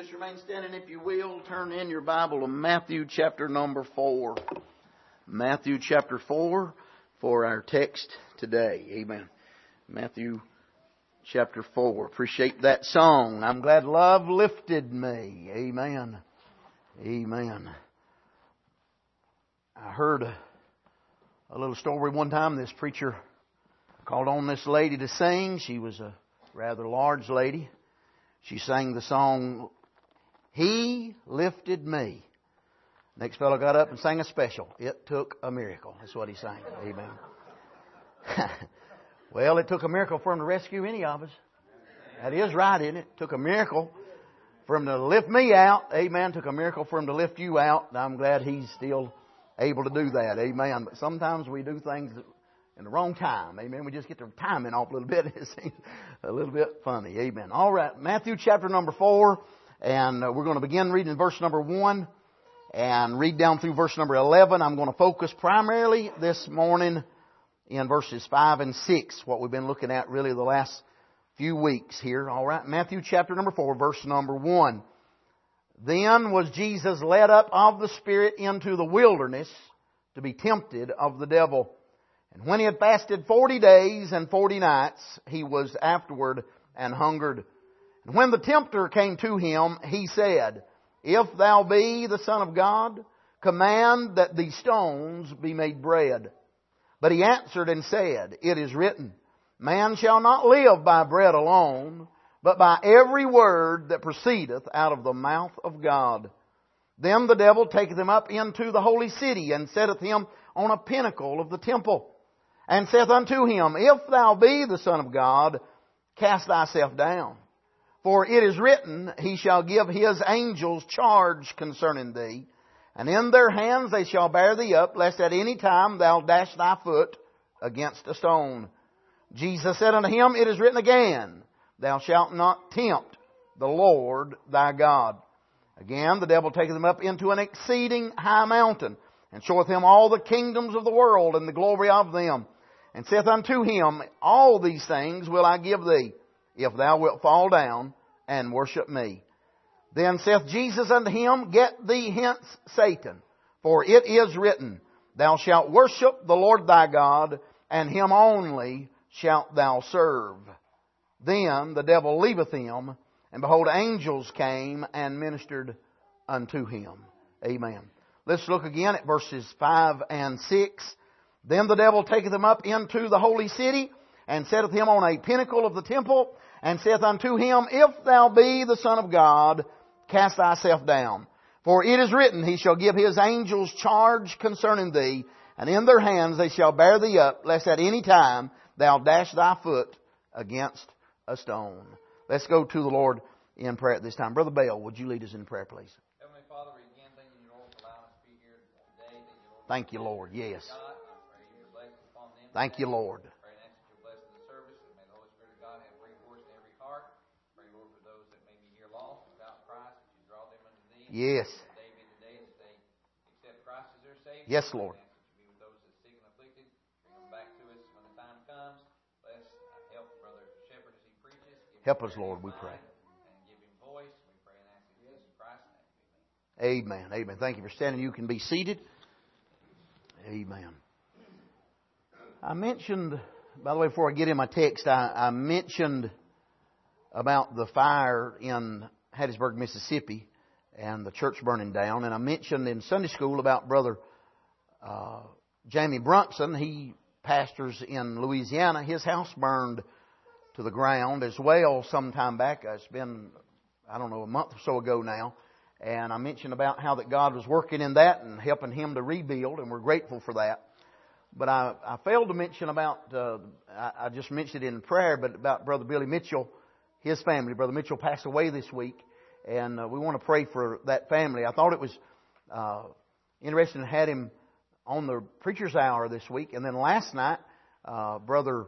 Just remain standing if you will. Turn in your Bible to Matthew chapter number 4. Matthew chapter 4 for our text today. Amen. Matthew chapter 4. Appreciate that song. I'm glad love lifted me. Amen. Amen. I heard a little story one time. This preacher called on this lady to sing. She was a rather large lady. She sang the song, He Lifted Me. Next fellow got up and sang a special. It took a miracle. That's what he sang. Amen. Well, it took a miracle for him to rescue any of us. That is right, isn't it? It took a miracle for him to lift me out. Amen. It took a miracle for him to lift you out. And I'm glad he's still able to do that. Amen. But sometimes we do things in the wrong time. Amen. We just get the timing off a little bit. It seems a little bit funny. Amen. All right. Matthew chapter number 4. And we're going to begin reading verse number 1 and read down through verse number 11. I'm going to focus primarily this morning in verses 5 and 6, what we've been looking at really the last few weeks here. All right. Matthew chapter number 4, verse number 1. Then was Jesus led up of the Spirit into the wilderness to be tempted of the devil. And when he had fasted 40 days and 40 nights, he was afterward and hungered. And when the tempter came to him, he said, If thou be the Son of God, command that these stones be made bread. But he answered and said, It is written, Man shall not live by bread alone, but by every word that proceedeth out of the mouth of God. Then the devil taketh him up into the holy city, and setteth him on a pinnacle of the temple, and saith unto him, If thou be the Son of God, cast thyself down. For it is written, He shall give His angels charge concerning thee, and in their hands they shall bear thee up, lest at any time thou dash thy foot against a stone. Jesus said unto him, It is written again, Thou shalt not tempt the Lord thy God. Again, the devil taketh him up into an exceeding high mountain, and showeth him all the kingdoms of the world and the glory of them, and saith unto him, All these things will I give thee, if thou wilt fall down and worship me. Then saith Jesus unto him, Get thee hence, Satan, for it is written, Thou shalt worship the Lord thy God, and Him only shalt thou serve. Then the devil leaveth him, and behold, angels came and ministered unto him. Amen. Let's look again at verses 5 and 6. Then the devil taketh him up into the holy city, and setteth him on a pinnacle of the temple, and saith unto him, If thou be the Son of God, cast thyself down. For it is written, He shall give His angels charge concerning thee, and in their hands they shall bear thee up, lest at any time thou dash thy foot against a stone. Let's go to the Lord in prayer at this time. Brother Bell, would you lead us in prayer, please? Heavenly Father, we again thank you, Lord, for allowing us to be here today. Thank you, Lord. Yes. God, I pray your blessing upon them. Thank you, Lord. Pray and ask that you'll bless the service, and may the Holy Spirit of God have free course in every heart. Pray, Lord, for those that may be here lost without Christ, that you draw them unto thee. Yes. Today be the day that they accept Christ as their Savior. Yes, Lord. And ask that you be with those that sick and afflicted. Bring them back to us when the time comes. Bless, help Brother Shepherd as he preaches. Help us, Lord, we pray. Amen. Amen. Thank you for standing. You can be seated. Amen. I mentioned, by the way, before I get in my text, I mentioned about the fire in Hattiesburg, Mississippi, and the church burning down. And I mentioned in Sunday school about Brother Jamie Brunson. He pastors in Louisiana. His house burned to the ground as well some time back. It's been, a month or so ago now. And I mentioned about how that God was working in that and helping him to rebuild, and we're grateful for that. But I failed to mention about, I just mentioned it in prayer, but about Brother Billy Mitchell, his family. Brother Mitchell passed away this week, and we want to pray for that family. I thought it was interesting to have him on the Preacher's Hour this week. And then last night, Brother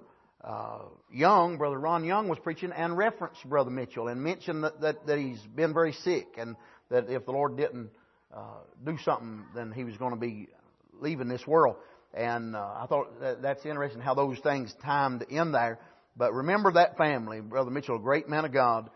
Ron Young was preaching and referenced Brother Mitchell and mentioned that he's been very sick, and that if the Lord didn't do something, then he was going to be leaving this world. And I thought that's interesting how those things timed in there. But remember that family. Brother Mitchell, a great man of God.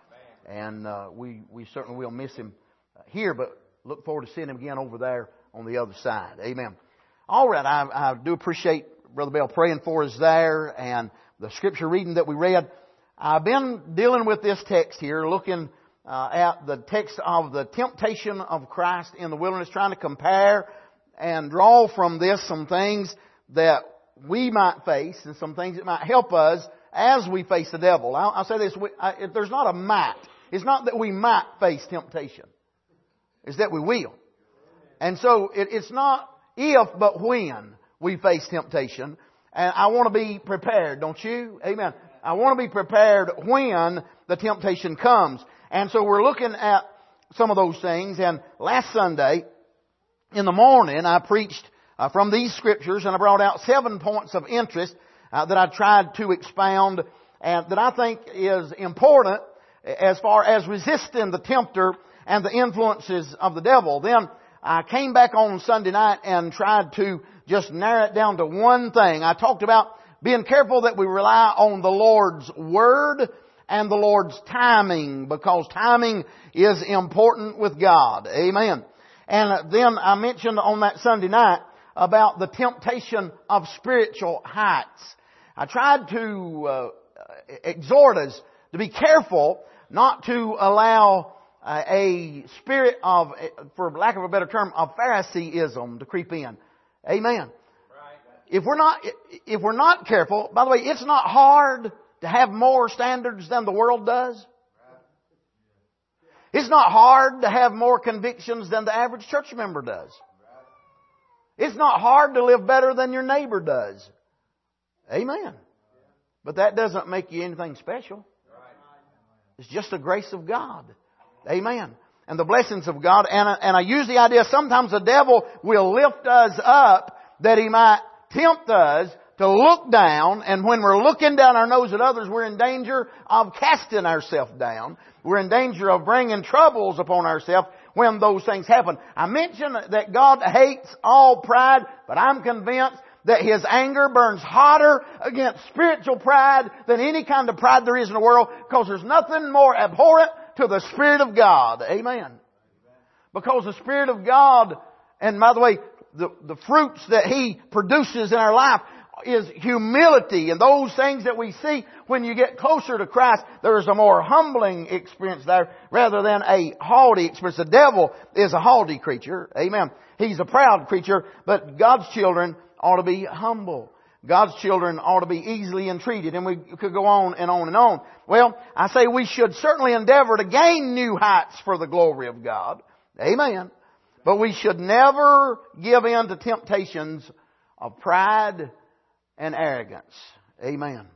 And we certainly will miss him here, but look forward to seeing him again over there on the other side. Amen. All right, I do appreciate Brother Bell praying for us there and the scripture reading that we read. I've been dealing with this text here, looking at the text of the temptation of Christ in the wilderness, trying to compare and draw from this some things that we might face and some things that might help us as we face the devil. I'll say this, there's not a might. It's not that we might face temptation. It's that we will. And so it's not if, but when we face temptation. And I want to be prepared, don't you? Amen. I want to be prepared when the temptation comes. And so we're looking at some of those things. And last Sunday, in the morning, I preached from these scriptures, and I brought out 7 points of interest that I tried to expound and that I think is important as far as resisting the tempter and the influences of the devil. Then I came back on Sunday night and tried to just narrow it down to one thing. I talked about being careful that we rely on the Lord's Word and the Lord's timing, because timing is important with God. Amen. And then I mentioned on that Sunday night about the temptation of spiritual heights. I tried to exhort us to be careful not to allow a spirit of, for lack of a better term, of Phariseeism to creep in. Amen. If we're not careful, by the way, it's not hard to have more standards than the world does. It's not hard to have more convictions than the average church member does. It's not hard to live better than your neighbor does. Amen. But that doesn't make you anything special. It's just the grace of God. Amen. And the blessings of God. And I use the idea sometimes the devil will lift us up that he might tempt us to look down. And when we're looking down our nose at others, we're in danger of casting ourselves down. We're in danger of bringing troubles upon ourselves when those things happen. I mentioned that God hates all pride, but I'm convinced that His anger burns hotter against spiritual pride than any kind of pride there is in the world, because there's nothing more abhorrent to the Spirit of God. Amen. Because the Spirit of God, and by the way, the fruits that He produces in our life is humility, and those things that we see when you get closer to Christ, there is a more humbling experience there rather than a haughty experience. The devil is a haughty creature. Amen. He's a proud creature, but God's children ought to be humble. God's children ought to be easily entreated. And we could go on and on and on. Well, I say we should certainly endeavor to gain new heights for the glory of God. Amen. But we should never give in to temptations of pride and arrogance. Amen.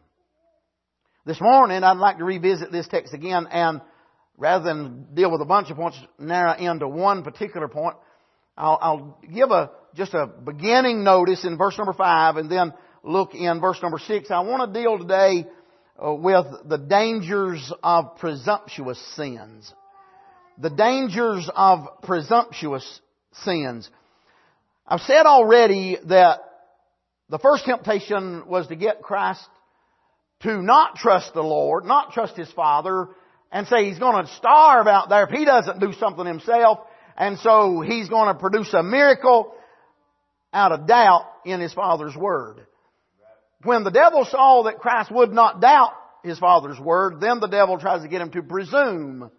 This morning I'd like to revisit this text again, and rather than deal with a bunch of points, narrow into one particular point. I'll give just a beginning notice in verse number 5 and then look in verse number 6. I want to deal today with the dangers of presumptuous sins. The dangers of presumptuous sins. I've said already that the first temptation was to get Christ to not trust the Lord, not trust His Father, and say He's going to starve out there if He doesn't do something Himself. And so He's going to produce a miracle out of doubt in His Father's Word. When the devil saw that Christ would not doubt His Father's Word, then the devil tries to get Him to presume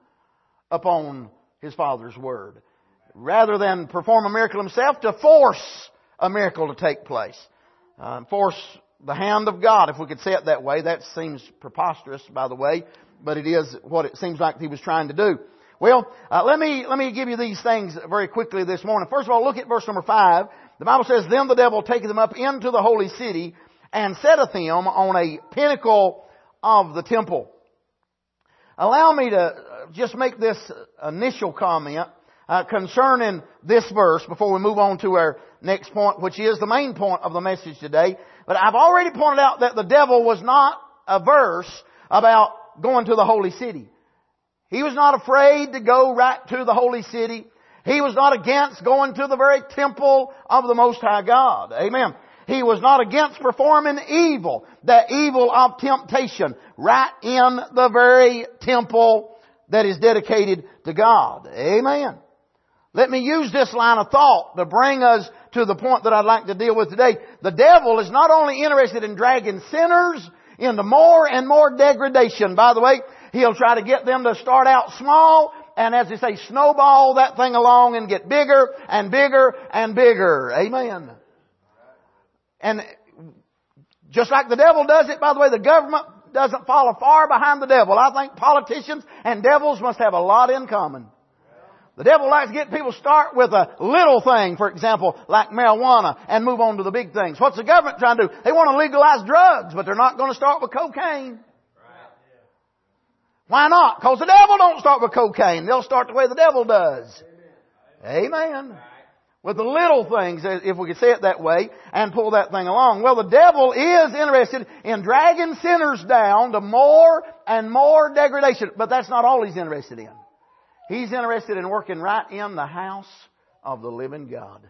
upon His Father's Word. Rather than perform a miracle Himself, to force a miracle to take place. Force the hand of God, if we could say it that way. That seems preposterous, by the way, but it is what it seems like He was trying to do. Well, let me give you these things very quickly this morning. First of all, look at verse number 5. The Bible says, "Then the devil taketh them up into the holy city, and setteth him on a pinnacle of the temple." Allow me to just make this initial comment concerning this verse before we move on to our next point, which is the main point of the message today. But I've already pointed out that the devil was not averse about going to the holy city. He was not afraid to go right to the holy city. He was not against going to the very temple of the Most High God. Amen. He was not against performing evil, that evil of temptation, right in the very temple that is dedicated to God. Amen. Let me use this line of thought to bring us to the point that I'd like to deal with today. The devil is not only interested in dragging sinners into more and more degradation. By the way, he'll try to get them to start out small and, as they say, snowball that thing along and get bigger and bigger and bigger. Amen. And just like the devil does it, by the way, the government doesn't follow far behind the devil. I think politicians and devils must have a lot in common. The devil likes to get people to start with a little thing, for example, like marijuana, and move on to the big things. What's the government trying to do? They want to legalize drugs, but they're not going to start with cocaine. Why not? Because the devil don't start with cocaine. They'll start the way the devil does. Amen. With the little things, if we could say it that way, and pull that thing along. Well, the devil is interested in dragging sinners down to more and more degradation. But that's not all he's interested in. He's interested in working right in the house of the living God.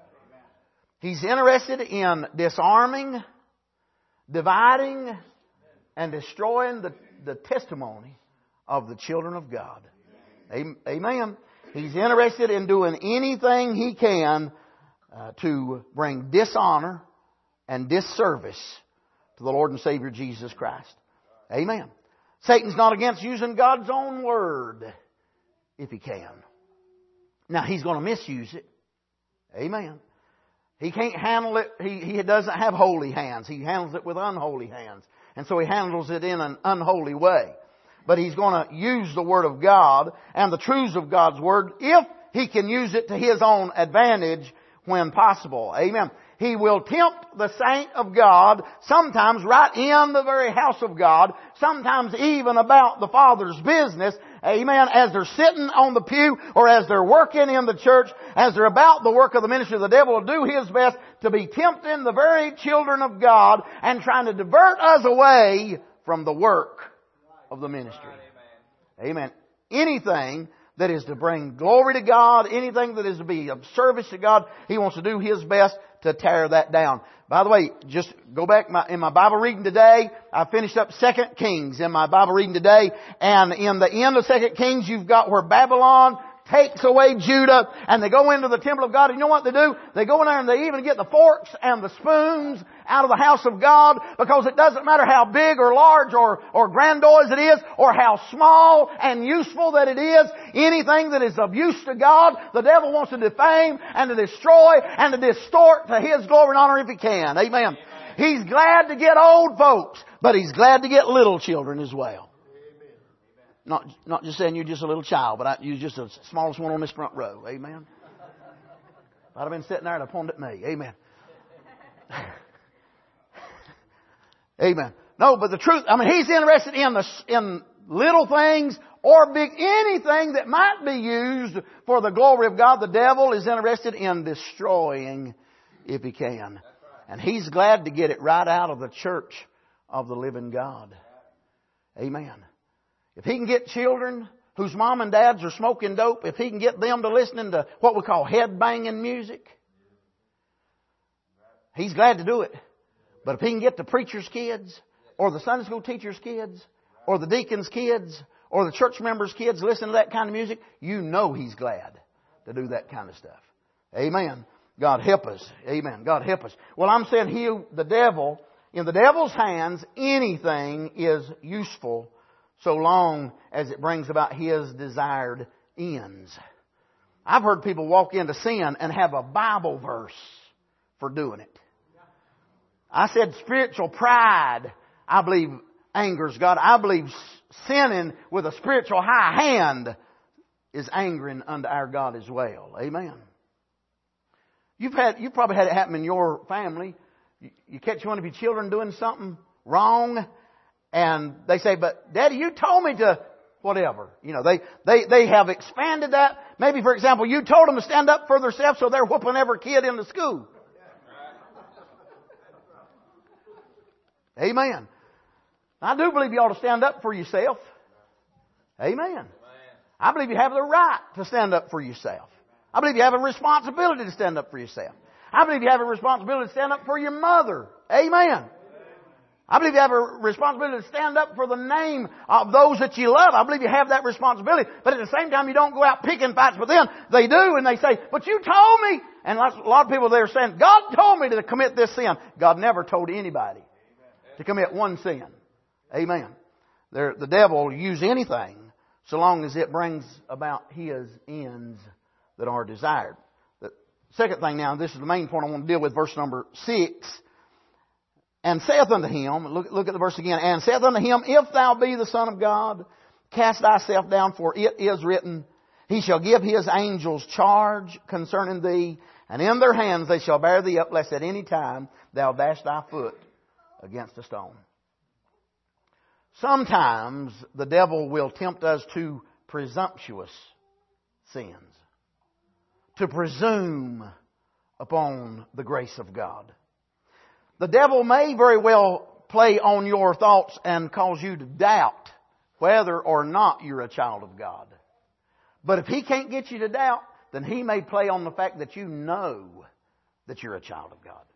He's interested in disarming, dividing, and destroying the testimony of the children of God. Amen. He's interested in doing anything he can to bring dishonor and disservice to the Lord and Savior Jesus Christ. Amen. Satan's not against using God's own Word if he can. Now, he's going to misuse it. Amen. He can't handle it. He doesn't have holy hands. He handles it with unholy hands. And so he handles it in an unholy way. But he's going to use the Word of God and the truths of God's Word if he can use it to his own advantage when possible. Amen. He will tempt the saint of God, sometimes right in the very house of God, sometimes even about the Father's business. Amen. As they're sitting on the pew or as they're working in the church, as they're about the work of the ministry, the devil will do his best to be tempting the very children of God and trying to divert us away from the work of the ministry. Amen. Anything that is to bring glory to God, anything that is to be of service to God, he wants to do his best to tear that down. By the way, just go back in my Bible reading today. I finished up 2 Kings in my Bible reading today. And in the end of 2 Kings, you've got where Babylon takes away Judah and they go into the temple of God. And you know what they do? They go in there and they even get the forks and the spoons out of the house of God, because it doesn't matter how big or large or grandiose it is, or how small and useful that it is. Anything that is of use to God, the devil wants to defame and to destroy and to distort to his glory and honor if he can. Amen. He's glad to get old folks, but he's glad to get little children as well. Not just saying you're just a little child, but you're just the smallest one on this front row. Amen. If I'd have been sitting there, I'd have pointed at me. Amen. Amen. No, but the truth, he's interested in little things or big, anything that might be used for the glory of God. The devil is interested in destroying if he can. And he's glad to get it right out of the church of the living God. Amen. If he can get children whose mom and dads are smoking dope, if he can get them to listening to what we call head-banging music, he's glad to do it. But if he can get the preacher's kids, or the Sunday school teacher's kids, or the deacon's kids, or the church members' kids listening to that kind of music, you know he's glad to do that kind of stuff. Amen. God help us. Amen. God help us. Well, I'm saying in the devil's hands, anything is useful so long as it brings about his desired ends. I've heard people walk into sin and have a Bible verse for doing it. I said spiritual pride, I believe, angers God. I believe sinning with a spiritual high hand is angering unto our God as well. Amen. You've probably had it happen in your family. You catch one of your children doing something wrong, and they say, "But Daddy, you told me to," whatever. You know, they have expanded that. Maybe, for example, you told them to stand up for themselves, so they're whooping every kid in the school. Amen. I do believe you ought to stand up for yourself. Amen. I believe you have the right to stand up for yourself. I believe you have a responsibility to stand up for yourself. I believe you have a responsibility to stand up for your mother. Amen. I believe you have a responsibility to stand up for the name of those that you love. I believe you have that responsibility. But at the same time, you don't go out picking fights with them. They do, and they say, but you told me. And a lot of people there are saying, God told me to commit this sin. God never told anybody to commit one sin. Amen. The devil will use anything so long as it brings about his ends that are desired. The second thing now, this is the main point I want to deal with, verse number 6. And saith unto him, look at the verse again, and saith unto him, if thou be the Son of God, cast thyself down, for it is written, He shall give His angels charge concerning thee, and in their hands they shall bear thee up, lest at any time thou dash thy foot against a stone. Sometimes the devil will tempt us to presumptuous sins, to presume upon the grace of God. The devil may very well play on your thoughts and cause you to doubt whether or not you're a child of God. But if he can't get you to doubt, then he may play on the fact that you know that you're a child of God.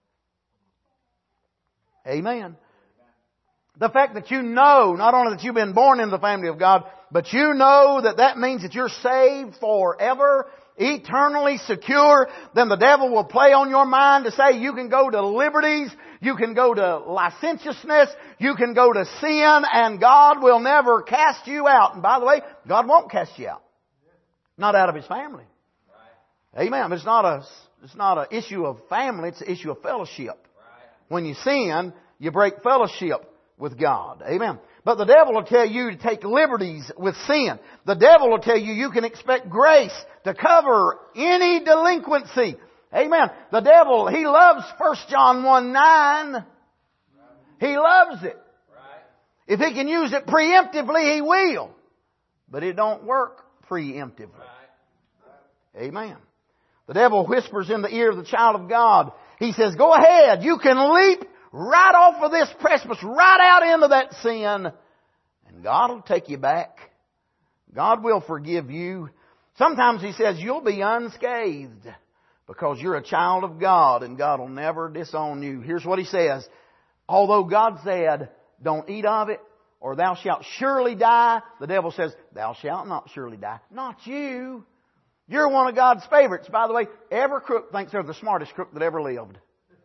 Amen. The fact that you know, not only that you've been born into the family of God, but you know that means that you're saved forever, eternally secure. Then the devil will play on your mind to say you can go to liberties, you can go to licentiousness, you can go to sin, and God will never cast you out. And by the way, God won't cast you out. Not out of His family. Amen. But it's not an issue of family, it's an issue of fellowship. When you sin, you break fellowship with God. Amen. But the devil will tell you to take liberties with sin. The devil will tell you you can expect grace to cover any delinquency. Amen. The devil, he loves 1 John 1:9. He loves it. If he can use it preemptively, he will. But it don't work preemptively. Amen. The devil whispers in the ear of the child of God. He says, go ahead, you can leap right off of this precipice, right out into that sin, and God will take you back. God will forgive you. Sometimes He says you'll be unscathed because you're a child of God and God will never disown you. Here's what He says. Although God said, don't eat of it or thou shalt surely die, the devil says, thou shalt not surely die. Not you. You're one of God's favorites. By the way, every crook thinks they're the smartest crook that ever lived.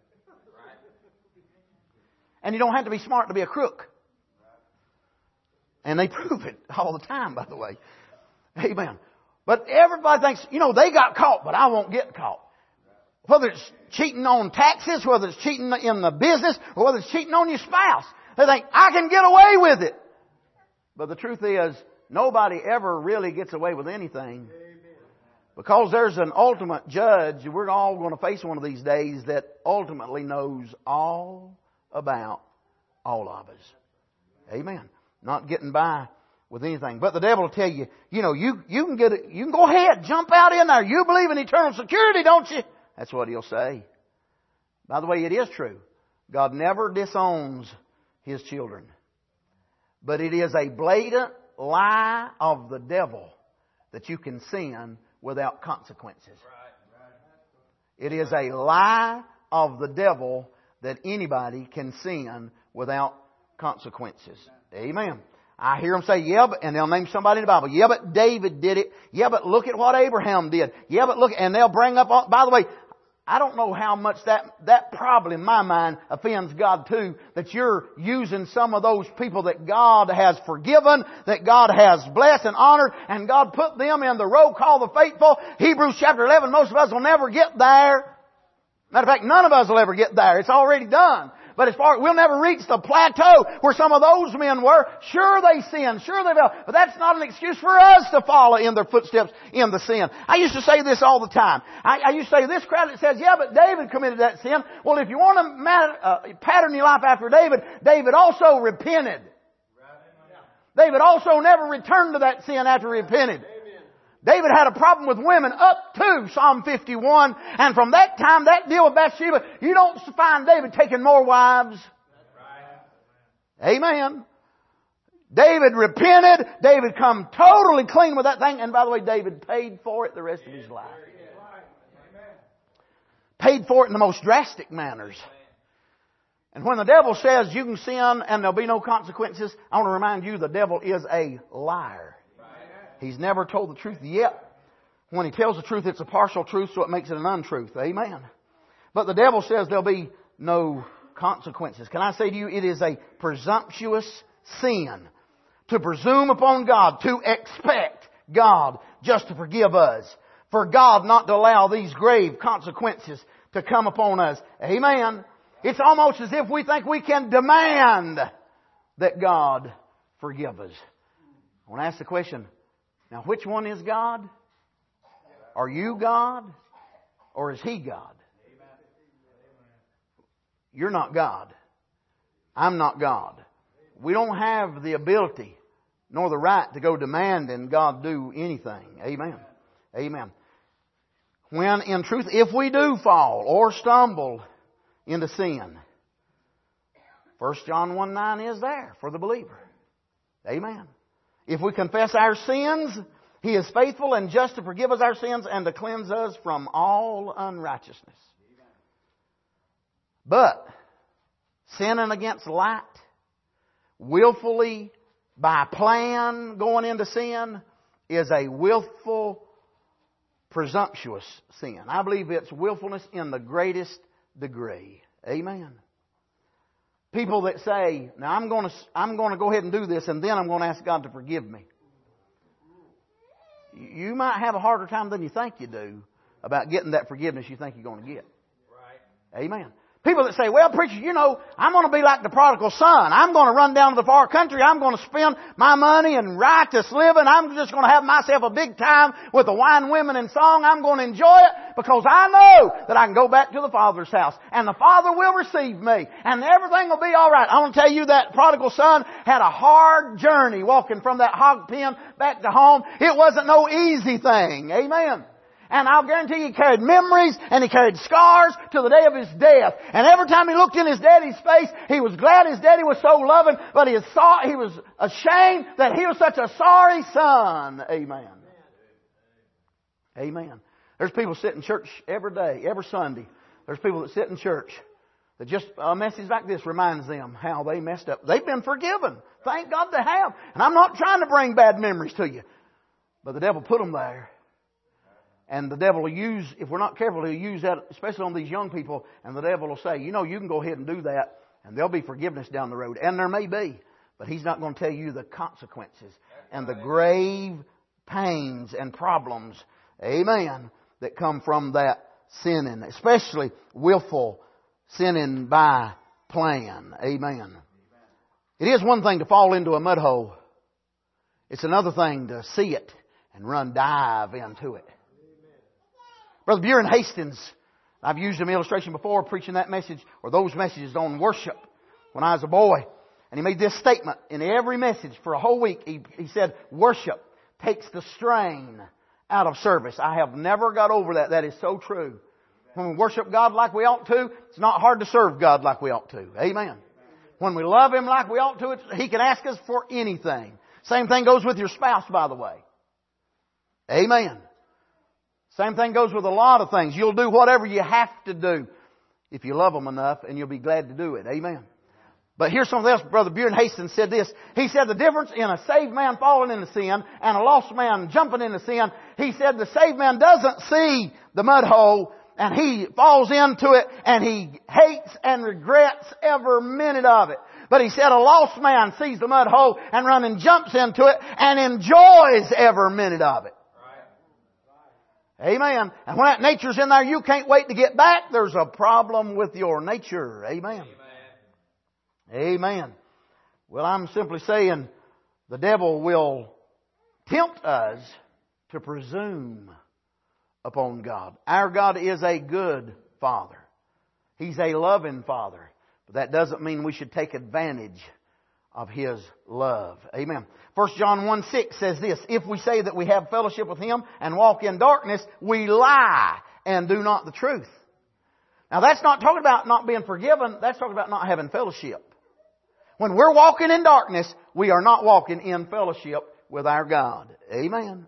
And you don't have to be smart to be a crook. And they prove it all the time, by the way. Amen. But everybody thinks, they got caught, but I won't get caught. Whether it's cheating on taxes, whether it's cheating in the business, or whether it's cheating on your spouse. They think, I can get away with it. But the truth is, nobody ever really gets away with anything. Because there's an ultimate judge, we're all going to face one of these days that ultimately knows all about all of us. Amen. Not getting by with anything. But the devil will tell you, you can get it, you can go ahead, jump out in there. You believe in eternal security, don't you? That's what he'll say. By the way, it is true. God never disowns His children. But it is a blatant lie of the devil that you can sin without consequences. It is a lie of the devil that anybody can sin without consequences. Amen. I hear them say, yeah, but, and they'll name somebody in the Bible. Yeah, but David did it. Yeah, but look at what Abraham did. Yeah, but look, and they'll bring up, by the way, I don't know how much that probably in my mind offends God too, that you're using some of those people that God has forgiven, that God has blessed and honored, and God put them in the roll called the faithful. Hebrews chapter 11, most of us will never get there. Matter of fact, none of us will ever get there. It's already done. But we'll never reach the plateau where some of those men were. Sure they sinned. Sure they fell. But that's not an excuse for us to follow in their footsteps in the sin. I used to say this all the time. I used to say this crowd that says, yeah, but David committed that sin. Well, if you want to pattern your life after David, David also repented. David also never returned to that sin after he repented. David had a problem with women up to Psalm 51. And from that time, that deal with Bathsheba, you don't find David taking more wives. Amen. David repented. David come totally clean with that thing. And by the way, David paid for it the rest of his life. Paid for it in the most drastic manners. And when the devil says you can sin and there'll be no consequences, I want to remind you the devil is a liar. He's never told the truth yet. When he tells the truth, it's a partial truth, so it makes it an untruth. Amen. But the devil says there'll be no consequences. Can I say to you, it is a presumptuous sin to presume upon God, to expect God just to forgive us, for God not to allow these grave consequences to come upon us. Amen. It's almost as if we think we can demand that God forgive us. I want to ask the question, now which one is God? Are you God? Or is He God? You're not God. I'm not God. We don't have the ability nor the right to go demanding God do anything. Amen. Amen. When in truth, if we do fall or stumble into sin, 1 John 1:9 is there for the believer. Amen. If we confess our sins, He is faithful and just to forgive us our sins and to cleanse us from all unrighteousness. But sinning against light, willfully by plan going into sin, is a willful, presumptuous sin. I believe it's willfulness in the greatest degree. Amen. People that say, now I'm going to go ahead and do this and then I'm going to ask God to forgive me. You might have a harder time than you think you do about getting that forgiveness you think you're going to get. Right. Amen. People that say, well, preacher, I'm going to be like the prodigal son. I'm going to run down to the far country. I'm going to spend my money in righteous living. I'm just going to have myself a big time with the wine, women, and song. I'm going to enjoy it because I know that I can go back to the Father's house and the Father will receive me and everything will be all right. I want to tell you that prodigal son had a hard journey walking from that hog pen back to home. It wasn't no easy thing. Amen. And I'll guarantee you he carried memories and he carried scars to the day of his death. And every time he looked in his daddy's face, he was glad his daddy was so loving, but he was ashamed that he was such a sorry son. Amen. Amen. There's people sit in church every day, every Sunday. There's people that sit in church that just a message like this reminds them how they messed up. They've been forgiven. Thank God they have. And I'm not trying to bring bad memories to you. But the devil put them there. And the devil will use, if we're not careful, he'll use that, especially on these young people. And the devil will say, you can go ahead and do that. And there'll be forgiveness down the road. And there may be. But he's not going to tell you the consequences and the grave pains and problems, amen, that come from that sinning. Especially willful sinning by plan. Amen. It is one thing to fall into a mud hole. It's another thing to see it and dive into it. Brother Buren Hastings, I've used an illustration before preaching that message or those messages on worship when I was a boy. And he made this statement in every message for a whole week. He said, worship takes the strain out of service. I have never got over that. That is so true. When we worship God like we ought to, it's not hard to serve God like we ought to. Amen. When we love Him like we ought to, He can ask us for anything. Same thing goes with your spouse, by the way. Amen. Same thing goes with a lot of things. You'll do whatever you have to do if you love them enough, and you'll be glad to do it. Amen. But here's something else. Brother Buren Hastings said this. He said the difference in a saved man falling into sin and a lost man jumping into sin, he said the saved man doesn't see the mud hole and he falls into it and he hates and regrets every minute of it. But he said a lost man sees the mud hole and runs and jumps into it and enjoys every minute of it. Amen. And when that nature's in there, you can't wait to get back. There's a problem with your nature. Amen. Amen. Well, I'm simply saying the devil will tempt us to presume upon God. Our God is a good Father. He's a loving Father. But that doesn't mean we should take advantage of His love. Amen. 1 John 1:6 says this, if we say that we have fellowship with Him and walk in darkness, we lie and do not the truth. Now that's not talking about not being forgiven, that's talking about not having fellowship. When we're walking in darkness, we are not walking in fellowship with our God. Amen.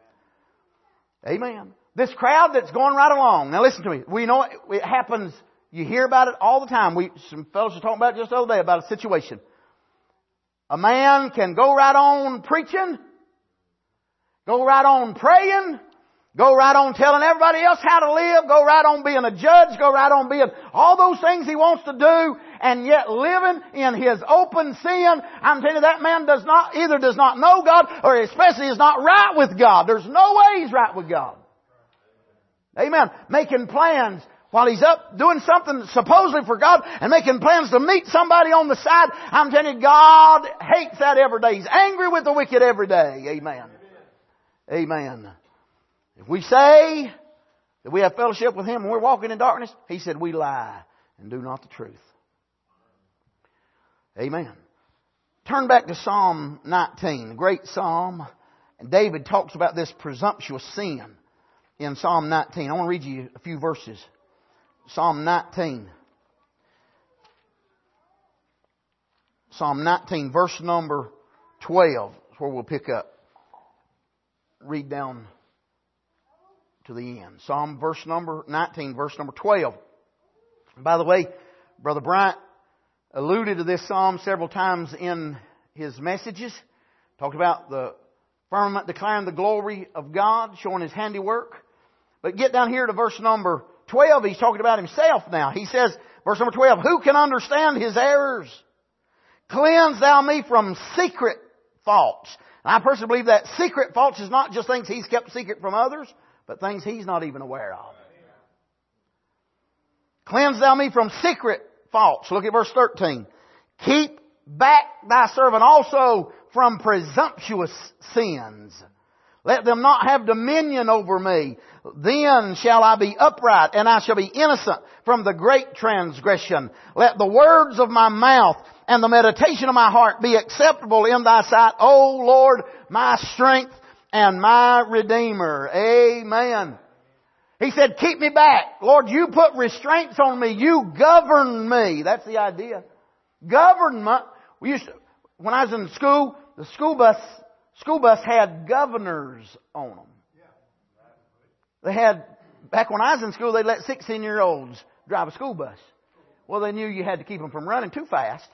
Amen. This crowd that's going right along. Now listen to me. We know it happens You hear about it all the time. Some fellows were talking about it just the other day about a situation. A man can go right on preaching, go right on praying, go right on telling everybody else how to live, go right on being a judge, go right on being all those things he wants to do, and yet living in his open sin. I'm telling you, that man either does not know God, or especially is not right with God. There's no way he's right with God. Amen. Making plans while he's up doing something supposedly for God and making plans to meet somebody on the side. I'm telling you, God hates that every day. He's angry with the wicked every day. Amen. Amen. If we say that we have fellowship with Him and we're walking in darkness, He said we lie and do not the truth. Amen. Turn back to Psalm 19, a great psalm. And David talks about this presumptuous sin in Psalm 19. I want to read you a few verses. Psalm 19. Psalm 19, verse number 12 is where we'll pick up. Read down to the end. Psalm verse number 19, verse number 12. And by the way, Brother Bryant alluded to this psalm several times in his messages. Talked about the firmament declaring the glory of God, showing His handiwork. But get down here to verse number 12. He's talking about himself now. He says, verse number 12, who can understand his errors? Cleanse thou me from secret faults. And I personally believe that secret faults is not just things he's kept secret from others, but things he's not even aware of. Cleanse thou me from secret faults. Look at verse 13. Keep back thy servant also from presumptuous sins. Let them not have dominion over me. Then shall I be upright, and I shall be innocent from the great transgression. Let the words of my mouth and the meditation of my heart be acceptable in Thy sight, O Lord, my strength and my Redeemer. Amen. He said, keep me back. Lord, You put restraints on me. You govern me. That's the idea. Government. When I was in school, the school bus had governors on them. Back when I was in school, they let 16-year-olds drive a school bus. Well, they knew you had to keep them from running too fast,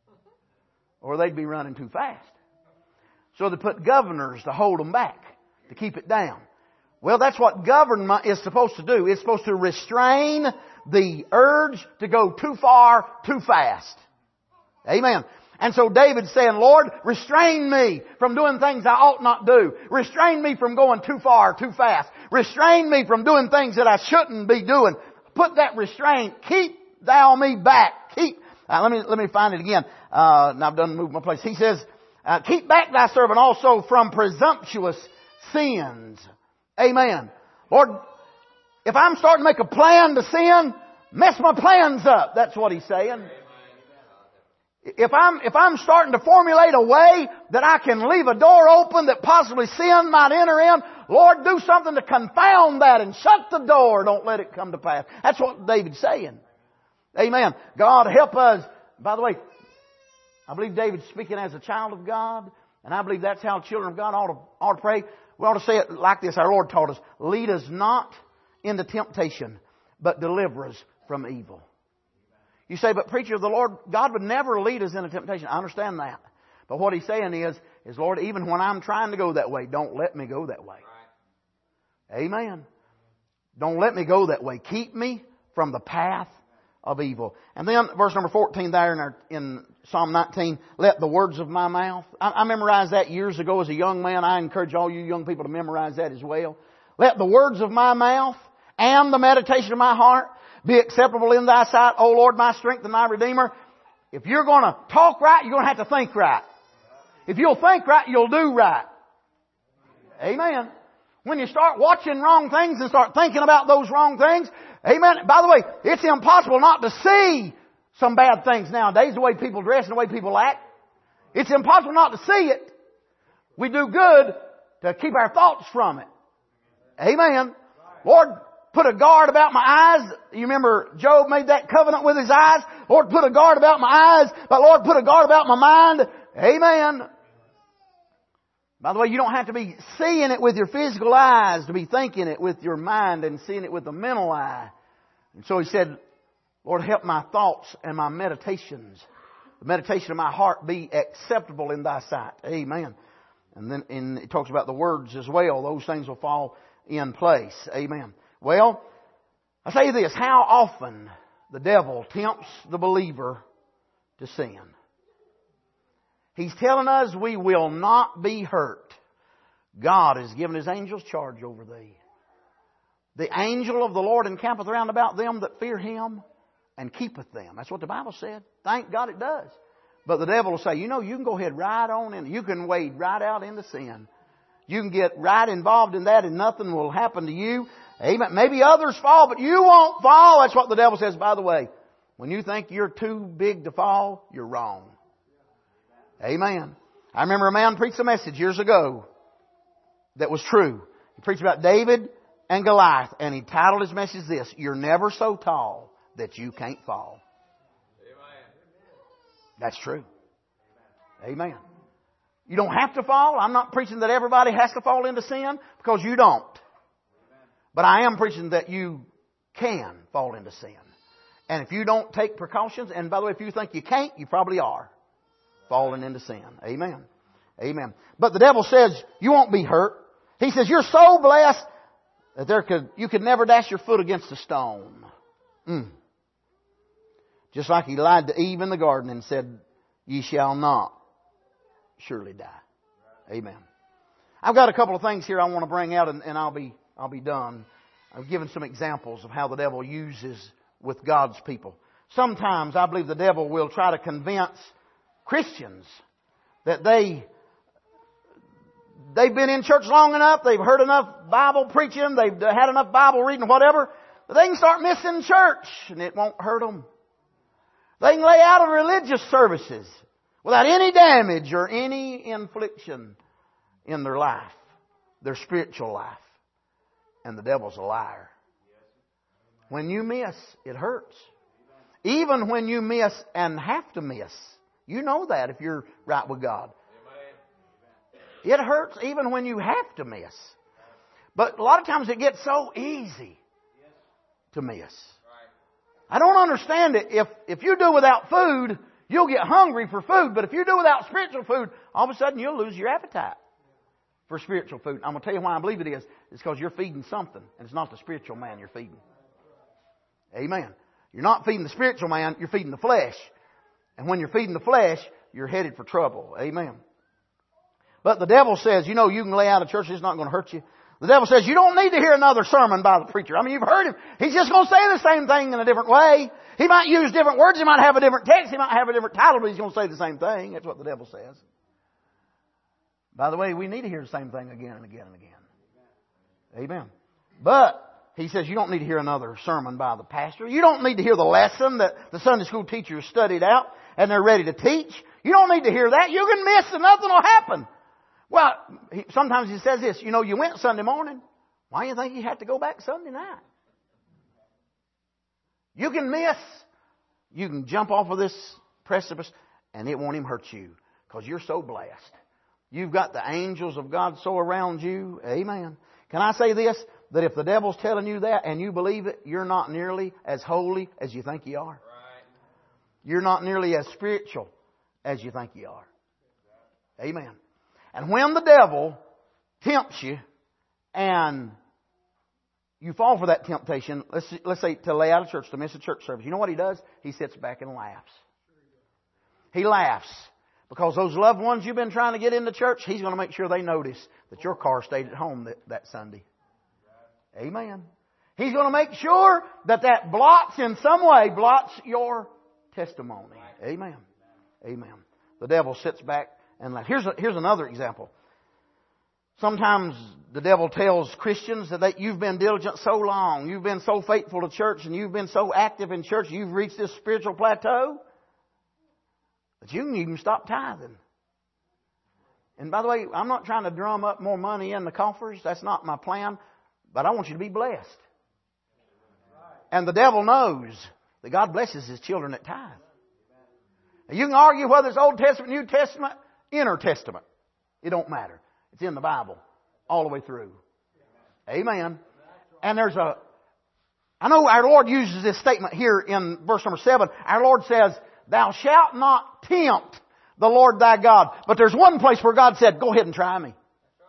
or they'd be running too fast. So they put governors to hold them back, to keep it down. Well, that's what government is supposed to do. It's supposed to restrain the urge to go too far, too fast. Amen. And so David's saying, Lord, restrain me from doing things I ought not do. Restrain me from going too far, too fast. Restrain me from doing things that I shouldn't be doing. Put that restraint. Keep thou me back. Let me find it again. Now I've done moved my place. He says, keep back thy servant also from presumptuous sins. Amen. Lord, if I'm starting to make a plan to sin, mess my plans up. That's what he's saying. If I'm starting to formulate a way that I can leave a door open that possibly sin might enter in, Lord, do something to confound that and shut the door. Don't let it come to pass. That's what David's saying. Amen. God help us. By the way, I believe David's speaking as a child of God, and I believe that's how children of God ought to pray. We ought to say it like this. Our Lord taught us, lead us not into temptation, but deliver us from evil. You say, but preacher, the Lord, God would never lead us into temptation. I understand that. But what He's saying is, Lord, even when I'm trying to go that way, don't let me go that way. Right. Amen. Don't let me go that way. Keep me from the path of evil. And then verse number 14 there in Psalm 19, let the words of my mouth. I memorized that years ago as a young man. I encourage all you young people to memorize that as well. Let the words of my mouth and the meditation of my heart be acceptable in Thy sight, O Lord, my strength and my Redeemer. If you're going to talk right, you're going to have to think right. If you'll think right, you'll do right. Amen. When you start watching wrong things and start thinking about those wrong things, amen. By the way, it's impossible not to see some bad things nowadays, the way people dress and the way people act. It's impossible not to see it. We do good to keep our thoughts from it. Amen. Lord, put a guard about my eyes. You remember Job made that covenant with his eyes. Lord, put a guard about my eyes. But Lord, put a guard about my mind. Amen. By the way, you don't have to be seeing it with your physical eyes to be thinking it with your mind and seeing it with the mental eye. And so he said, Lord, help my thoughts and my meditations, the meditation of my heart be acceptable in Thy sight. Amen. And then it talks about the words as well. Those things will fall in place. Amen. Well, I say this, how often the devil tempts the believer to sin. He's telling us we will not be hurt. God has given His angels charge over thee. The angel of the Lord encampeth round about them that fear Him and keepeth them. That's what the Bible said. Thank God it does. But the devil will say, you can go ahead right on in. You can wade right out into sin. You can get right involved in that and nothing will happen to you. Amen. Maybe others fall, but you won't fall. That's what the devil says. By the way, when you think you're too big to fall, you're wrong. Amen. I remember a man preached a message years ago that was true. He preached about David and Goliath, and he titled his message this, You're Never So Tall That You Can't Fall. That's true. Amen. You don't have to fall. I'm not preaching that everybody has to fall into sin, because you don't. But I am preaching that you can fall into sin. And if you don't take precautions, and by the way, if you think you can't, you probably are falling into sin. Amen. Amen. But the devil says you won't be hurt. He says you're so blessed that you could never dash your foot against a stone. Just like he lied to Eve in the garden and said, ye shall not surely die. Amen. I've got a couple of things here I want to bring out, and I'll be done. I've given some examples of how the devil uses with God's people. Sometimes I believe the devil will try to convince Christians that they've been in church long enough, they've heard enough Bible preaching, they've had enough Bible reading, whatever, that they can start missing church and it won't hurt them. They can lay out of religious services without any damage or any infliction in their life, their spiritual life. And the devil's a liar. When you miss, it hurts. Even when you miss and have to miss. You know that if you're right with God. It hurts even when you have to miss. But a lot of times it gets so easy to miss. I don't understand it. If you do without food, you'll get hungry for food. But if you do without spiritual food, all of a sudden you'll lose your appetite for spiritual food. I'm going to tell you why I believe it is. It's because you're feeding something. And it's not the spiritual man you're feeding. Amen. You're not feeding the spiritual man. You're feeding the flesh. And when you're feeding the flesh, you're headed for trouble. Amen. But the devil says, you can lay out of church. It's not going to hurt you. The devil says, you don't need to hear another sermon by the preacher. I mean, you've heard him. He's just going to say the same thing in a different way. He might use different words. He might have a different text. He might have a different title, but he's going to say the same thing. That's what the devil says. By the way, we need to hear the same thing again and again and again. Amen. But he says you don't need to hear another sermon by the pastor. You don't need to hear the lesson that the Sunday school teacher has studied out and they're ready to teach. You don't need to hear that. You can miss and nothing will happen. Well, sometimes he says this, you went Sunday morning. Why do you think you have to go back Sunday night? You can miss. You can jump off of this precipice and it won't even hurt you because you're so blessed. You've got the angels of God so around you. Amen. Can I say this? That if the devil's telling you that and you believe it, you're not nearly as holy as you think you are. Right. You're not nearly as spiritual as you think you are. Amen. And when the devil tempts you and you fall for that temptation, let's say to lay out of church, to miss a church service, you know what he does? He sits back and laughs. He laughs. Because those loved ones you've been trying to get into church, he's going to make sure they notice that your car stayed at home that Sunday. Amen. He's going to make sure that in some way blots your testimony. Amen. Amen. The devil sits back and laughs. Here's another example. Sometimes the devil tells Christians that you've been diligent so long, you've been so faithful to church, and you've been so active in church, you've reached this spiritual plateau that you can even stop tithing. And by the way, I'm not trying to drum up more money in the coffers. That's not my plan. But I want you to be blessed. And the devil knows that God blesses His children that tithe. And you can argue whether it's Old Testament, New Testament, Inner Testament. It don't matter. It's in the Bible all the way through. Amen. And there's a I know our Lord uses this statement here in verse number 7. Our Lord says, thou shalt not tempt the Lord thy God. But there's one place where God said, go ahead and try me.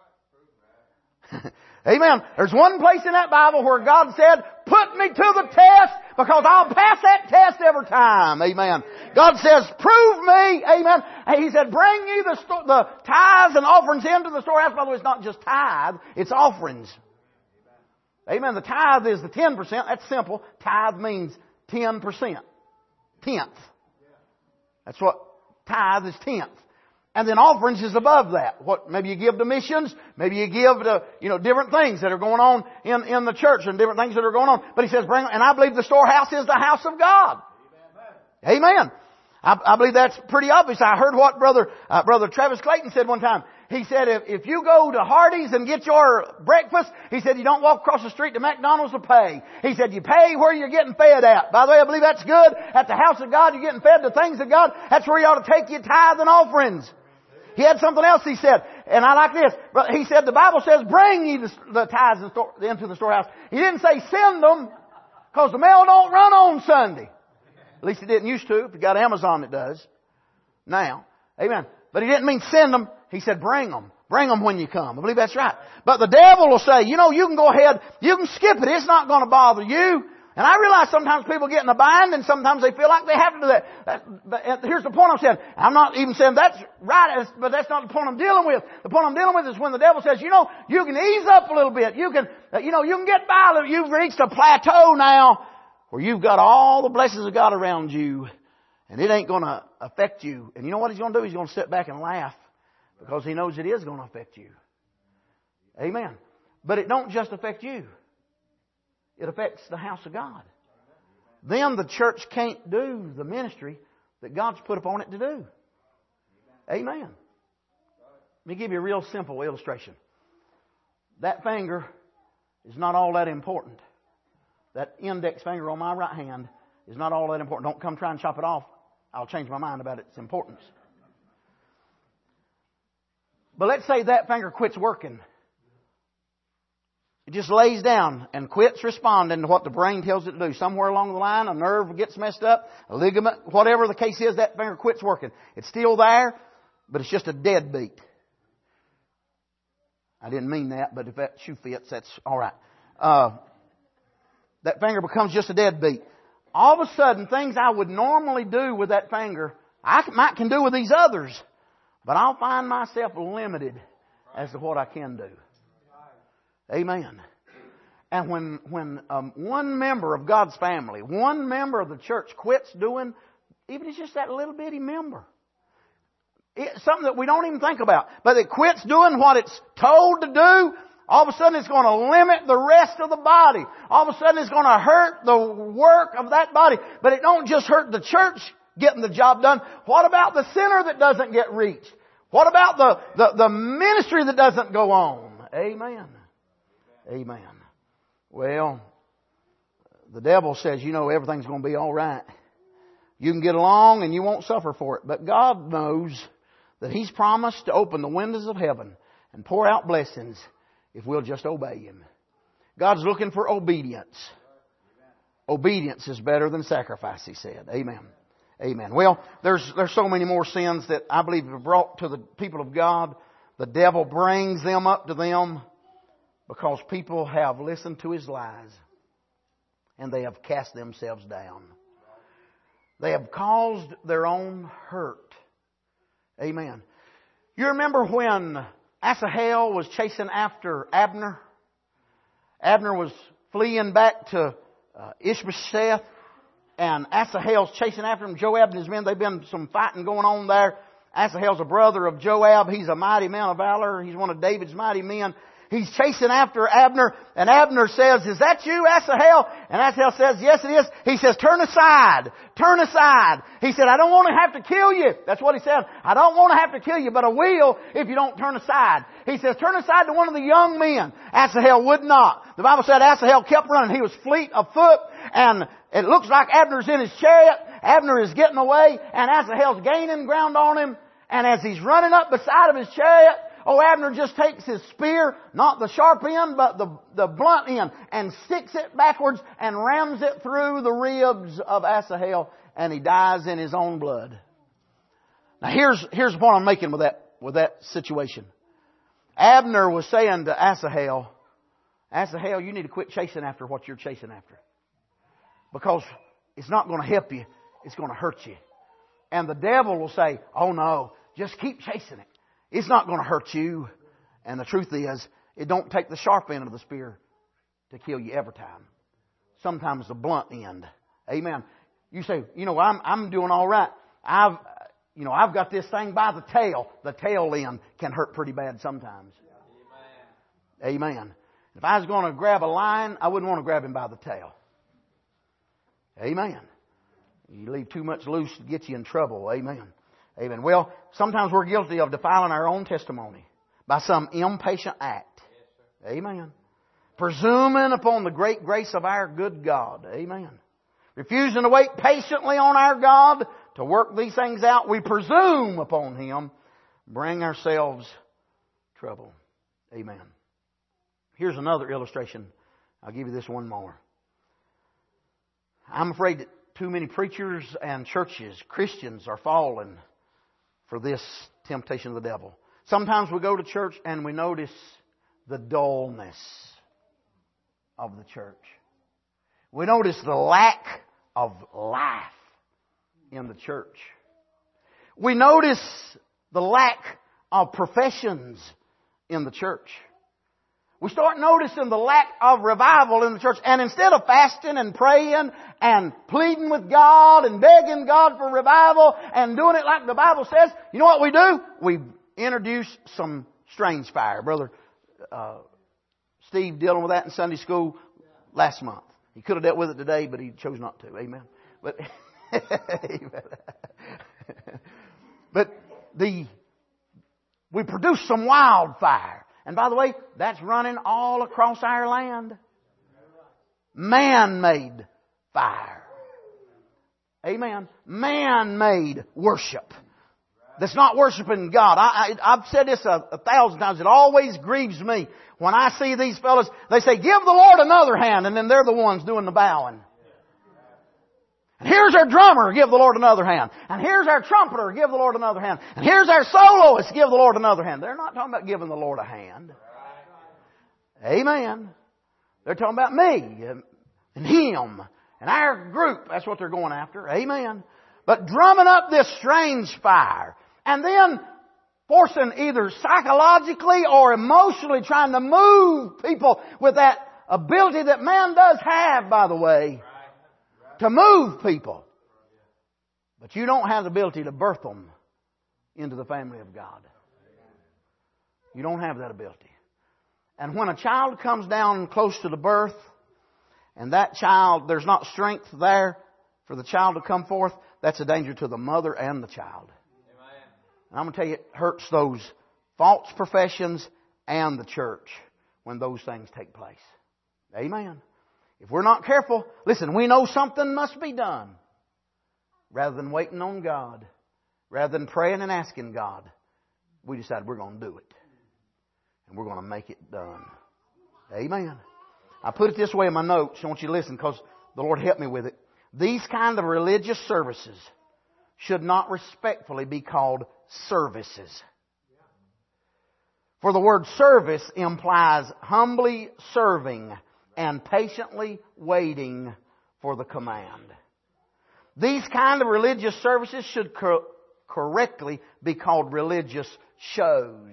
Amen. There's one place in that Bible where God said, put me to the test because I'll pass that test every time. Amen. God says, prove me. Amen. And He said, bring ye the tithes and offerings into the storehouse. By the way, it's not just tithe, it's offerings. Amen. The tithe is the 10%. That's simple. Tithe means 10%. Tenth. That's what tithe is, tenth. And then offerings is above that. What, maybe you give to missions, maybe you give to, different things that are going on in the church and different things that are going on. But He says, and I believe the storehouse is the house of God. Amen. I believe that's pretty obvious. I heard what Brother Travis Clayton said one time. He said, if you go to Hardee's and get your breakfast, he said, you don't walk across the street to McDonald's to pay. He said, you pay where you're getting fed at. By the way, I believe that's good. At the house of God, you're getting fed the things of God. That's where you ought to take your tithe and offerings. He had something else he said, and I like this. But he said, the Bible says, bring ye the tithes into the storehouse. He didn't say send them, because the mail don't run on Sunday. At least it didn't used to. If you got Amazon, it does. Now. Amen. But He didn't mean send them. He said bring them. Bring them when you come. I believe that's right. But the devil will say, you can go ahead, you can skip it. It's not going to bother you. And I realize sometimes people get in a bind and sometimes they feel like they have to do that. Here's the point I'm saying. I'm not even saying that's right, but that's not the point I'm dealing with. The point I'm dealing with is when the devil says, you can ease up a little bit. You can get by a little. You've reached a plateau now where you've got all the blessings of God around you and it ain't going to affect you. And you know what He's going to do? He's going to sit back and laugh because He knows it is going to affect you. Amen. But it don't just affect you. It affects the house of God. Then the church can't do the ministry that God's put upon it to do. Amen. Let me give you a real simple illustration. That finger is not all that important. That index finger on my right hand is not all that important. Don't come try and chop it off. I'll change my mind about its importance. But let's say that finger quits working. It just lays down and quits responding to what the brain tells it to do. Somewhere along the line, a nerve gets messed up, a ligament, whatever the case is, that finger quits working. It's still there, but it's just a deadbeat. I didn't mean that, but if that shoe fits, that's all right. That finger becomes just a deadbeat. All of a sudden, things I would normally do with that finger, I can do with these others, but I'll find myself limited as to what I can do. Amen. And when one member of God's family, one member of the church quits doing, even if it's just that little bitty member, it's something that we don't even think about, but it quits doing what it's told to do, all of a sudden it's going to limit the rest of the body. All of a sudden it's going to hurt the work of that body. But it don't just hurt the church getting the job done. What about the sinner that doesn't get reached? What about the ministry that doesn't go on? Amen. Amen. Well, the devil says, everything's going to be all right. You can get along and you won't suffer for it. But God knows that He's promised to open the windows of heaven and pour out blessings if we'll just obey Him. God's looking for obedience. Obedience is better than sacrifice, He said. Amen. Amen. Well, there's so many more sins that I believe are brought to the people of God. The devil brings them up to them because people have listened to his lies and they have cast themselves down. They have caused their own hurt. Amen. You remember when Asahel was chasing after Abner? Abner was fleeing back to Ishbosheth, and Asahel's chasing after him. Joab and his men, they've been some fighting going on there. Asahel's a brother of Joab. He's a mighty man of valor. He's one of David's mighty men. He's chasing after Abner, and Abner says, "Is that you, Asahel?" And Asahel says, "Yes, it is." He says, "Turn aside. Turn aside." He said, "I don't want to have to kill you." That's what he said. "I don't want to have to kill you, but I will if you don't turn aside." He says, "Turn aside to one of the young men." Asahel would not. The Bible said Asahel kept running. He was fleet of foot, and it looks like Abner's in his chariot. Abner is getting away, and Asahel's gaining ground on him. And as he's running up beside of his chariot, Oh, Abner just takes his spear, not the sharp end, but the blunt end, and sticks it backwards and rams it through the ribs of Asahel, and he dies in his own blood. Now here's the point I'm making with that situation. Abner was saying to Asahel, Asahel, you need to quit chasing after what you're chasing after. Because it's not going to help you. It's going to hurt you. And the devil will say, oh no, just keep chasing it. It's not going to hurt you. And the truth is, it don't take the sharp end of the spear to kill you every time. Sometimes the blunt end. Amen. You say, I'm doing all right. I've got this thing by the tail. The tail end can hurt pretty bad sometimes. Amen. If I was going to grab a lion, I wouldn't want to grab him by the tail. Amen. You leave too much loose to get you in trouble. Amen. Amen. Well, sometimes we're guilty of defiling our own testimony by some impatient act. Amen. Presuming upon the great grace of our good God. Amen. Refusing to wait patiently on our God to work these things out, we presume upon Him, bring ourselves trouble. Amen. Here's another illustration. I'll give you this one more. I'm afraid that too many preachers and churches, Christians, are falling for this temptation of the devil. Sometimes we go to church and we notice the dullness of the church. We notice the lack of life in the church. We notice the lack of professions in the church. We start noticing the lack of revival in the church. And instead of fasting and praying and pleading with God and begging God for revival and doing it like the Bible says, you know what we do? We introduce some strange fire. Brother Steve dealing with that in Sunday school last month. He could have dealt with it today, but he chose not to. Amen. But we produce some wildfire. And by the way, that's running all across our land. Man-made fire. Amen. Man-made worship. That's not worshiping God. I've said this 1,000 times. It always grieves me when I see these fellas. They say, give the Lord another hand. And then they're the ones doing the bowing. And here's our drummer, give the Lord another hand. And here's our trumpeter, give the Lord another hand. And here's our soloist, give the Lord another hand. They're not talking about giving the Lord a hand. Amen. They're talking about me and Him and our group. That's what they're going after. Amen. But drumming up this strange fire and then forcing either psychologically or emotionally trying to move people with that ability that man does have, by the way, to move people. But you don't have the ability to birth them into the family of God. You don't have that ability. And when a child comes down close to the birth, and that child, there's not strength there for the child to come forth, that's a danger to the mother and the child. And I'm going to tell you, it hurts those false professions and the church when those things take place. Amen. If we're not careful, listen, we know something must be done. Rather than waiting on God, rather than praying and asking God, we decide we're going to do it. And we're going to make it done. Amen. I put it this way in my notes. I want you to listen because the Lord helped me with it. These kind of religious services should not respectfully be called services. For the word service implies humbly serving and patiently waiting for the command. These kind of religious services should correctly be called religious shows.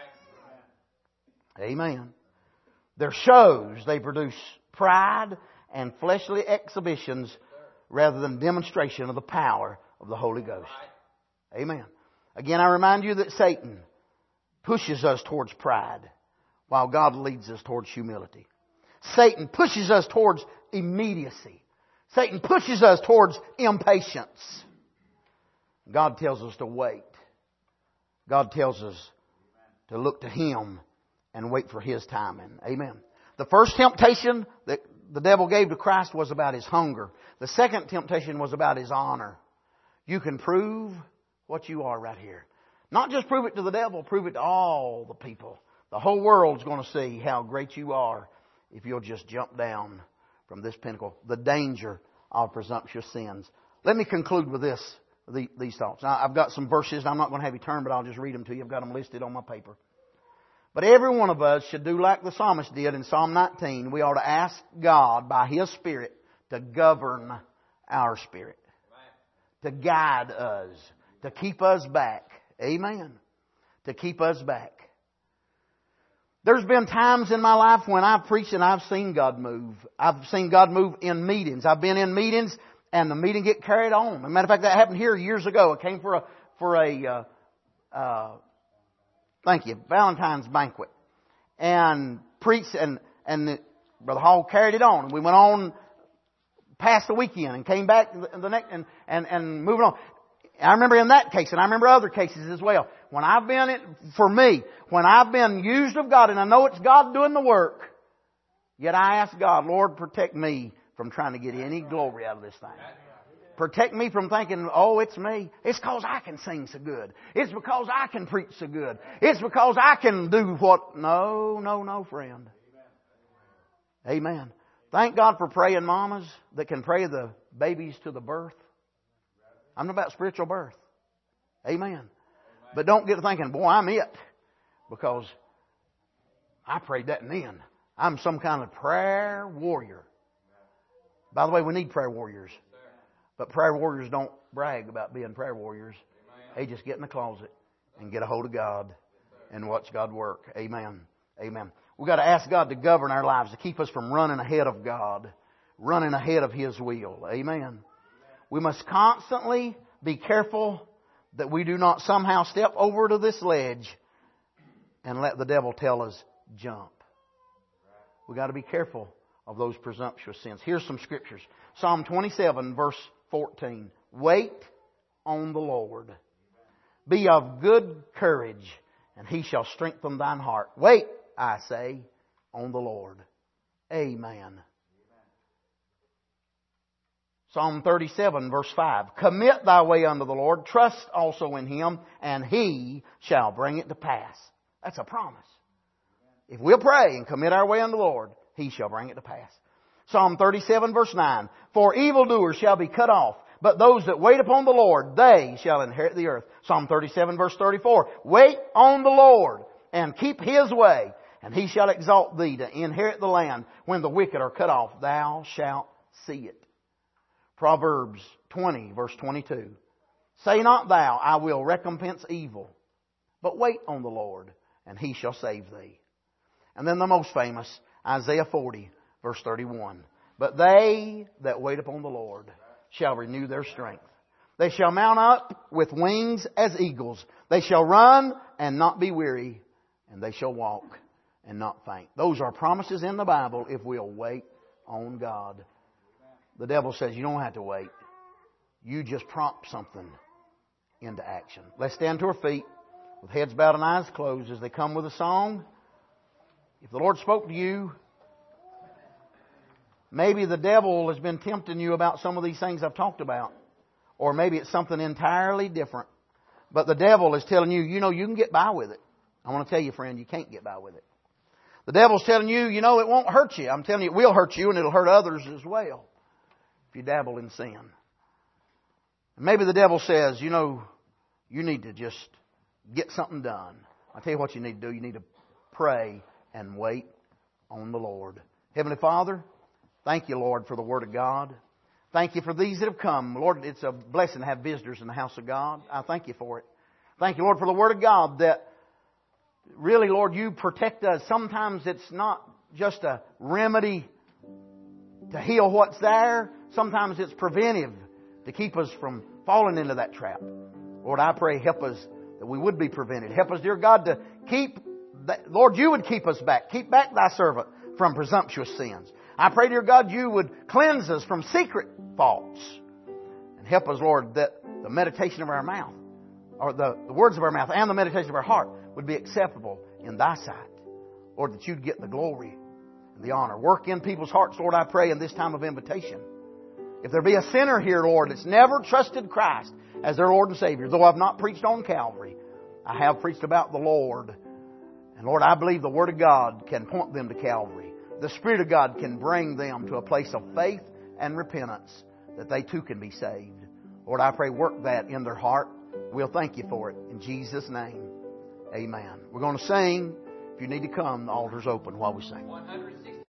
Amen. They're shows. They produce pride and fleshly exhibitions rather than demonstration of the power of the Holy Ghost. Amen. Again, I remind you that Satan pushes us towards pride while God leads us towards humility. Satan pushes us towards immediacy. Satan pushes us towards impatience. God tells us to wait. God tells us to look to Him and wait for His timing. Amen. The first temptation that the devil gave to Christ was about His hunger. The second temptation was about His honor. You can prove what you are right here. Not just prove it to the devil, prove it to all the people. The whole world's going to see how great you are if you'll just jump down from this pinnacle. The danger of presumptuous sins. Let me conclude with these thoughts. Now, I've got some verses. I'm not going to have you turn, but I'll just read them to you. I've got them listed on my paper. But every one of us should do like the psalmist did in Psalm 19. We ought to ask God by His Spirit to govern our spirit, to guide us, to keep us back. Amen. To keep us back. There's been times in my life when I've preached and I've seen God move. I've seen God move in meetings. I've been in meetings and the meeting get carried on. As a matter of fact, that happened here years ago. I came for a Valentine's banquet and preached and Brother Hall carried it on. We went on past the weekend and came back the next and moving on. I remember in that case, and I remember other cases as well. When I've been used of God, and I know it's God doing the work, yet I ask God, Lord, protect me from trying to get any glory out of this thing. Protect me from thinking, oh, it's me. It's because I can sing so good. It's because I can preach so good. It's because I can do what... No, friend. Amen. Thank God for praying mamas that can pray the babies to the birth. I'm not about spiritual birth. Amen. But don't get to thinking, boy, I'm it. Because I prayed that and then. I'm some kind of prayer warrior. By the way, we need prayer warriors. But prayer warriors don't brag about being prayer warriors. They just get in the closet and get a hold of God and watch God work. Amen. Amen. We've got to ask God to govern our lives, to keep us from running ahead of God, running ahead of His will. Amen. We must constantly be careful that we do not somehow step over to this ledge and let the devil tell us, jump. We've got to be careful of those presumptuous sins. Here's some scriptures. Psalm 27, verse 14. Wait on the Lord. Be of good courage, and He shall strengthen thine heart. Wait, I say, on the Lord. Amen. Psalm 37, verse 5. Commit thy way unto the Lord. Trust also in Him, and He shall bring it to pass. That's a promise. If we'll pray and commit our way unto the Lord, He shall bring it to pass. Psalm 37, verse 9. For evildoers shall be cut off, but those that wait upon the Lord, they shall inherit the earth. Psalm 37, verse 34. Wait on the Lord, and keep His way, and He shall exalt thee to inherit the land. When the wicked are cut off, thou shalt see it. Proverbs 20, verse 22. Say not thou, I will recompense evil, but wait on the Lord, and He shall save thee. And then the most famous, Isaiah 40, verse 31. But they that wait upon the Lord shall renew their strength. They shall mount up with wings as eagles. They shall run and not be weary, and they shall walk and not faint. Those are promises in the Bible if we'll wait on God. The devil says you don't have to wait. You just prompt something into action. Let's stand to our feet with heads bowed and eyes closed as they come with a song. If the Lord spoke to you, maybe the devil has been tempting you about some of these things I've talked about. Or maybe it's something entirely different. But the devil is telling you, you can get by with it. I want to tell you, friend, you can't get by with it. The devil's telling you, it won't hurt you. I'm telling you, it will hurt you and it'll hurt others as well if you dabble in sin. And maybe the devil says, you need to just get something done. I'll tell you what you need to do. You need to pray and wait on the Lord. Heavenly Father, thank you, Lord, for the Word of God. Thank you for these that have come. Lord, it's a blessing to have visitors in the house of God. I thank you for it. Thank you, Lord, for the Word of God that really, Lord, you protect us. Sometimes it's not just a remedy to heal what's there. Sometimes it's preventive to keep us from falling into that trap. Lord, I pray, help us that we would be prevented. Help us, dear God, to keep, Lord, you would keep us back. Keep back thy servant from presumptuous sins. I pray, dear God, you would cleanse us from secret faults. And help us, Lord, that the meditation of our mouth, or the words of our mouth and the meditation of our heart would be acceptable in thy sight. Lord, that you'd get the glory and the honor. Work in people's hearts, Lord, I pray, in this time of invitation. If there be a sinner here, Lord, that's never trusted Christ as their Lord and Savior, though I've not preached on Calvary, I have preached about the Lord. And Lord, I believe the Word of God can point them to Calvary. The Spirit of God can bring them to a place of faith and repentance that they too can be saved. Lord, I pray work that in their heart. We'll thank You for it. In Jesus' name, amen. We're going to sing. If you need to come, the altar's open while we sing. 100